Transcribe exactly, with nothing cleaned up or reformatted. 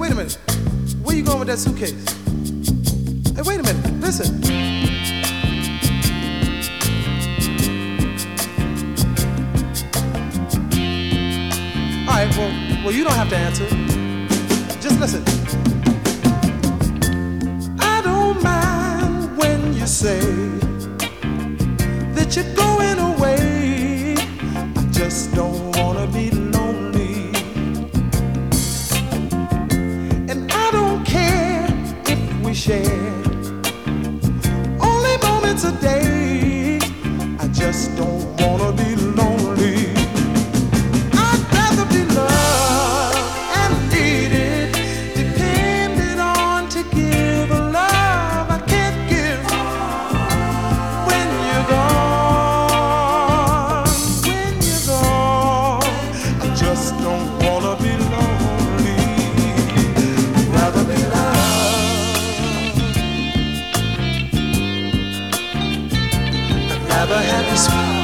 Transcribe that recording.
wait a minute. Where you going with that suitcase? Hey, wait a minute. Listen. All right. Well, well, you don't have to answer. Just listen. I don't mind when you say that you're going away. I just don't wanna be lonely, and I don't care if we share only moments a day. I just don't wanna be lonely. I'd rather be loved and needed, depended on to give a love I can't give when you're gone. When you're gone, I just don't wanna be lonely. I'd rather be loved. I'd rather have you sweet